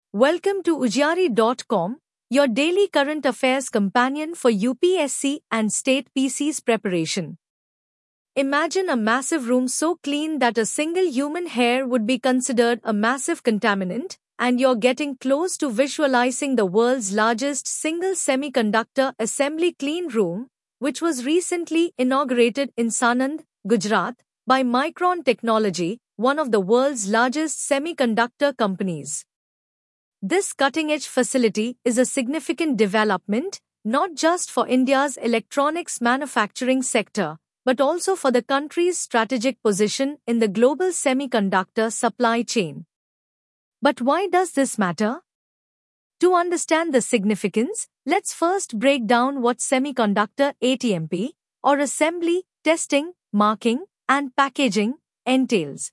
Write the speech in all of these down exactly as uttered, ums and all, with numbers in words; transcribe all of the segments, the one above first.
Welcome to Ujari dot com, your daily current affairs companion for U P S C and state P C's preparation. Imagine a massive room so clean that a single human hair would be considered a massive contaminant, and you're getting close to visualizing the world's largest single semiconductor assembly clean room, which was recently inaugurated in Sanand, Gujarat, by Micron Technology, one of the world's largest semiconductor companies. This cutting-edge facility is a significant development, not just for India's electronics manufacturing sector, but also for the country's strategic position in the global semiconductor supply chain. But why does this matter? To understand the significance, let's first break down what semiconductor A T M P, or assembly, testing, marking, and packaging, entails.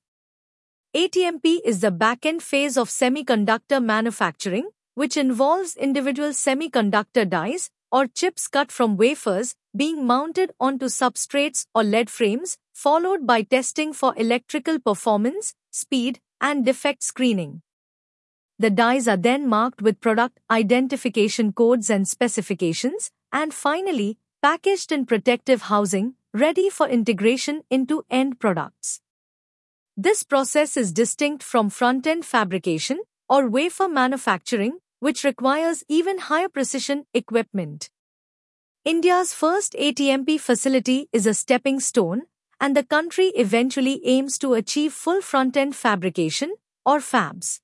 A T M P is the back-end phase of semiconductor manufacturing, which involves individual semiconductor dies, or chips cut from wafers, being mounted onto substrates or lead frames, followed by testing for electrical performance, speed, and defect screening. The dies are then marked with product identification codes and specifications, and finally, packaged in protective housing, ready for integration into end products. This process is distinct from front-end fabrication, or wafer manufacturing, which requires even higher precision equipment. India's first A T M P facility is a stepping stone, and the country eventually aims to achieve full front-end fabrication, or fabs.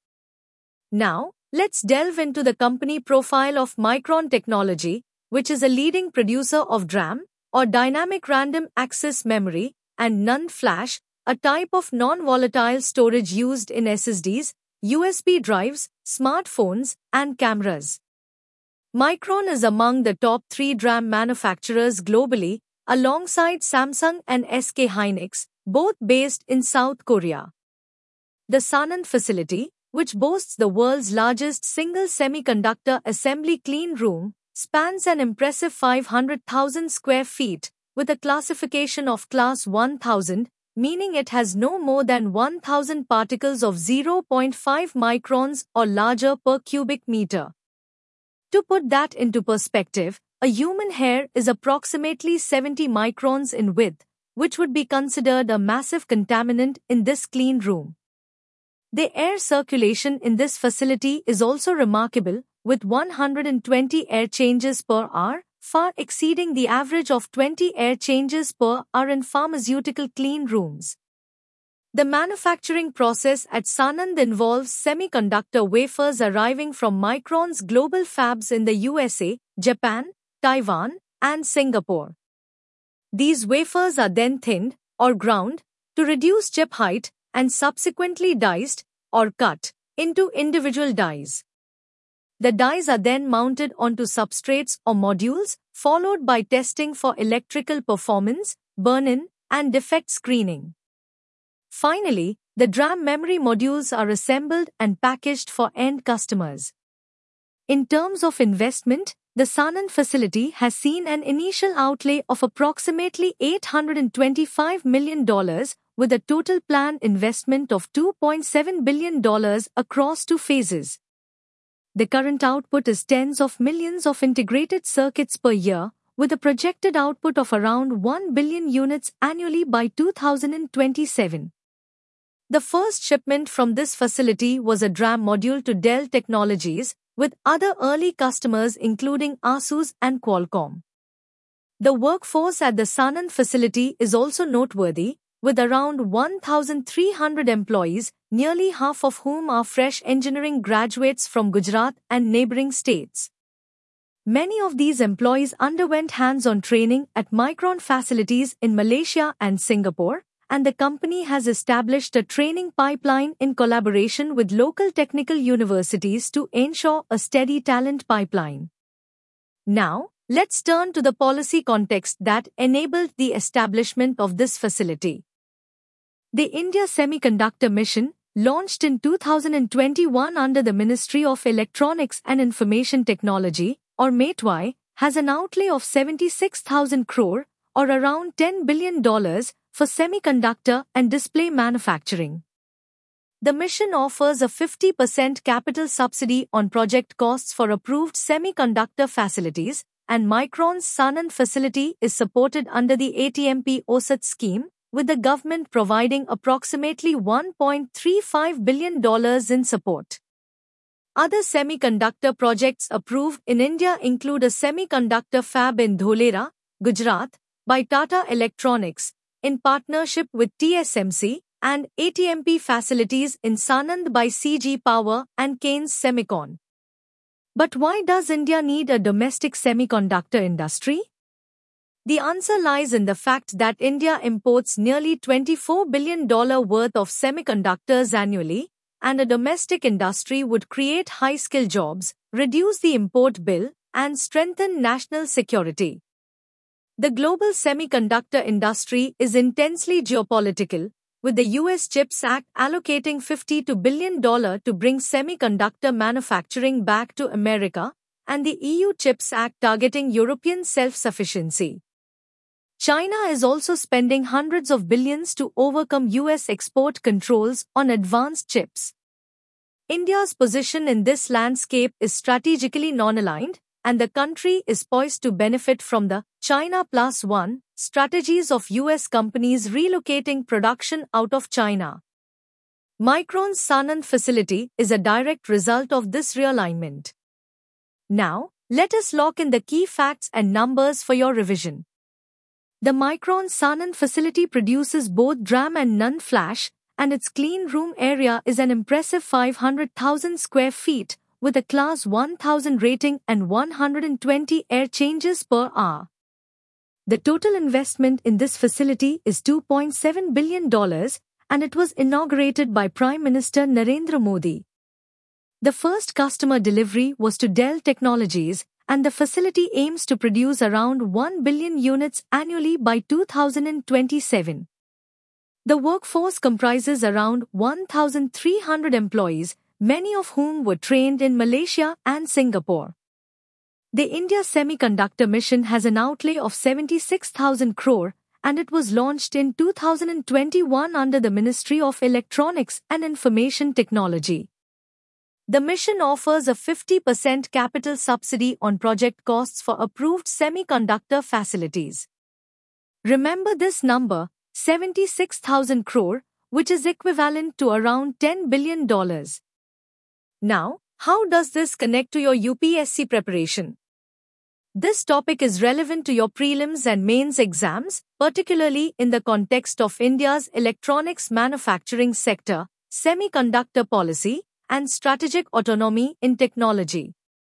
Now, let's delve into the company profile of Micron Technology, which is a leading producer of DRAM, or Dynamic Random Access Memory, and NAND flash, a type of non-volatile storage used in S S Ds, U S B drives, smartphones, and cameras. Micron is among the top three DRAM manufacturers globally, alongside Samsung and S K Hynix, both based in South Korea. The Sanand facility, which boasts the world's largest single semiconductor assembly clean room, spans an impressive five hundred thousand square feet, with a classification of Class one thousand, meaning it has no more than one thousand particles of zero point five microns or larger per cubic meter. To put that into perspective, a human hair is approximately seventy microns in width, which would be considered a massive contaminant in this clean room. The air circulation in this facility is also remarkable, with one hundred twenty air changes per hour, far exceeding the average of twenty air changes per hour in pharmaceutical clean rooms. The manufacturing process at Sanand involves semiconductor wafers arriving from Micron's global fabs in the U S A, Japan, Taiwan, and Singapore. These wafers are then thinned, or ground, to reduce chip height, and subsequently diced, or cut, into individual dies. The dies are then mounted onto substrates or modules, followed by testing for electrical performance, burn-in, and defect screening. Finally, the DRAM memory modules are assembled and packaged for end customers. In terms of investment, the Sanand facility has seen an initial outlay of approximately eight hundred twenty-five million dollars, with a total planned investment of two point seven billion dollars across two phases. The current output is tens of millions of integrated circuits per year, with a projected output of around one billion units annually by two thousand twenty-seven. The first shipment from this facility was a DRAM module to Dell Technologies, with other early customers including ASUS and Qualcomm. The workforce at the Sanand facility is also noteworthy, with around one thousand three hundred employees, nearly half of whom are fresh engineering graduates from Gujarat and neighboring states. Many of these employees underwent hands-on training at Micron facilities in Malaysia and Singapore, and the company has established a training pipeline in collaboration with local technical universities to ensure a steady talent pipeline. Now, let's turn to the policy context that enabled the establishment of this facility. The India Semiconductor Mission, launched in two thousand twenty-one under the Ministry of Electronics and Information Technology, or METWI, has an outlay of seventy-six thousand crore, or around ten billion dollars, for semiconductor and display manufacturing. The mission offers a fifty percent capital subsidy on project costs for approved semiconductor facilities, and Micron's Sanand facility is supported under the A T M P O S A T scheme, with the government providing approximately one point three five billion dollars in support. Other semiconductor projects approved in India include a semiconductor fab in Dholera, Gujarat, by Tata Electronics, in partnership with T S M C, and A T M P facilities in Sanand by C G Power and Kaynes Semicon. But why does India need a domestic semiconductor industry? The answer lies in the fact that India imports nearly twenty-four billion dollars worth of semiconductors annually, and a domestic industry would create high-skill jobs, reduce the import bill, and strengthen national security. The global semiconductor industry is intensely geopolitical, with the U S CHIPS Act allocating fifty-two billion dollars to bring semiconductor manufacturing back to America, and the E U CHIPS Act targeting European self-sufficiency. China is also spending hundreds of billions to overcome U S export controls on advanced chips. India's position in this landscape is strategically non-aligned, and the country is poised to benefit from the China Plus One strategies of U S companies relocating production out of China. Micron's Sanand facility is a direct result of this realignment. Now, let us lock in the key facts and numbers for your revision. The Micron Sanand facility produces both DRAM and NAND flash, and its clean room area is an impressive five hundred thousand square feet, with a Class one thousand rating and one hundred twenty air changes per hour. The total investment in this facility is two point seven billion dollars, and it was inaugurated by Prime Minister Narendra Modi. The first customer delivery was to Dell Technologies, and the facility aims to produce around one billion units annually by two thousand twenty-seven. The workforce comprises around one thousand three hundred employees, many of whom were trained in Malaysia and Singapore. The India Semiconductor Mission has an outlay of seventy-six thousand crore, and it was launched in two thousand twenty-one under the Ministry of Electronics and Information Technology. The mission offers a fifty percent capital subsidy on project costs for approved semiconductor facilities. Remember this number, seventy-six thousand crore, which is equivalent to around ten billion dollars. Now, how does this connect to your U P S C preparation? This topic is relevant to your prelims and mains exams, particularly in the context of India's electronics manufacturing sector, semiconductor policy, and strategic autonomy in technology.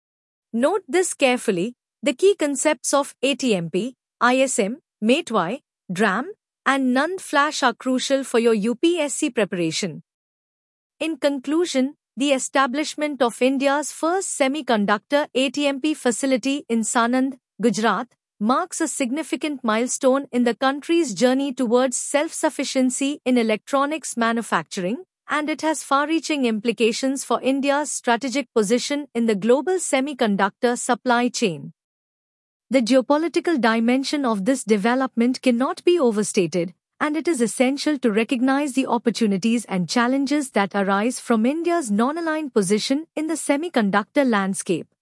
Note this carefully: the key concepts of A T M P, I S M, M A T Y, DRAM, and NAND flash are crucial for your U P S C preparation. In conclusion, the establishment of India's first semiconductor A T M P facility in Sanand, Gujarat, marks a significant milestone in the country's journey towards self-sufficiency in electronics manufacturing, and it has far-reaching implications for India's strategic position in the global semiconductor supply chain. The geopolitical dimension of this development cannot be overstated, and it is essential to recognize the opportunities and challenges that arise from India's non-aligned position in the semiconductor landscape.